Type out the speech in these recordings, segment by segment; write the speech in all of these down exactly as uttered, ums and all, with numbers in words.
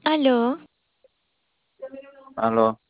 Aló, Aló,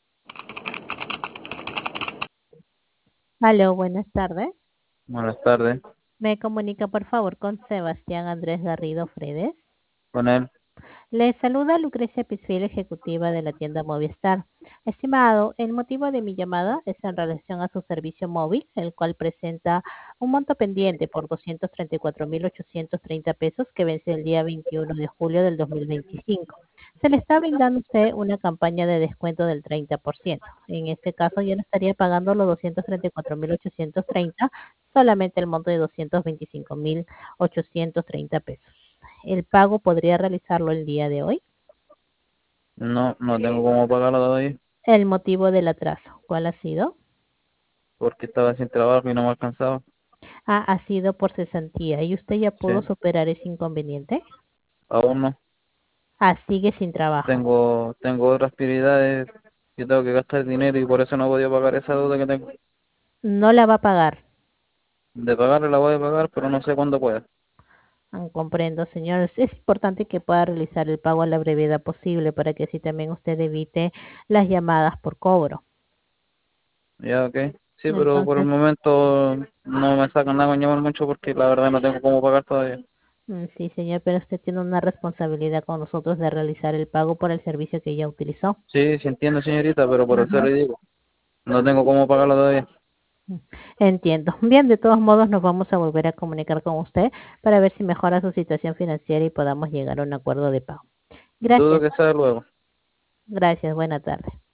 Aló, buenas tardes. buenas tardes. Me comunica por favor con Sebastián Andrés Garrido Fredes. Con él. Le saluda Lucrecia Pisfiel, ejecutiva de la tienda Movistar. Estimado, el motivo de mi llamada es en relación a su servicio móvil, el cual presenta un monto pendiente por doscientos treinta y cuatro mil ochocientos treinta pesos que vence el día veintiuno de julio del dos mil veinticinco. Se le está brindando a usted una campaña de descuento del treinta por ciento. En este caso, ya no estaría pagando los doscientos treinta y cuatro mil ochocientos treinta, solamente el monto de doscientos veinticinco mil ochocientos treinta pesos. El pago podría realizarlo el día de hoy. No, no tengo cómo pagarlo todavía El motivo del atraso, ¿cuál ha sido? porque estaba sin trabajo y no me alcanzaba. Ah, ha sido por cesantía. ¿Y usted ya Sí, pudo superar ese inconveniente? aún no. Ah, sigue sin trabajo. Tengo, tengo otras prioridades que tengo que gastar dinero y por eso no he podido pagar esa deuda que tengo. No la va a pagar. De pagarla la voy a pagar, pero no sé cuándo pueda. Ah, comprendo, señores. Es importante que pueda realizar el pago a la brevedad posible para que así también usted evite las llamadas por cobro. Ya, ok. Sí, pero por el Entonces, momento no me sacan nada con llamar mucho porque la verdad no tengo cómo pagar todavía. mm, sí, señor, pero usted tiene una responsabilidad con nosotros de realizar el pago por el servicio que ya utilizó. Sí, sí entiendo, señorita, pero por eso Ujú. le digo, no tengo cómo pagarlo todavía. Mm, Entiendo. Bien, de todos modos nos vamos a volver a comunicar con usted para ver si mejora su situación financiera y podamos llegar a un acuerdo de pago. Dudo Gracias, que sea luego. gracias, buena tarde.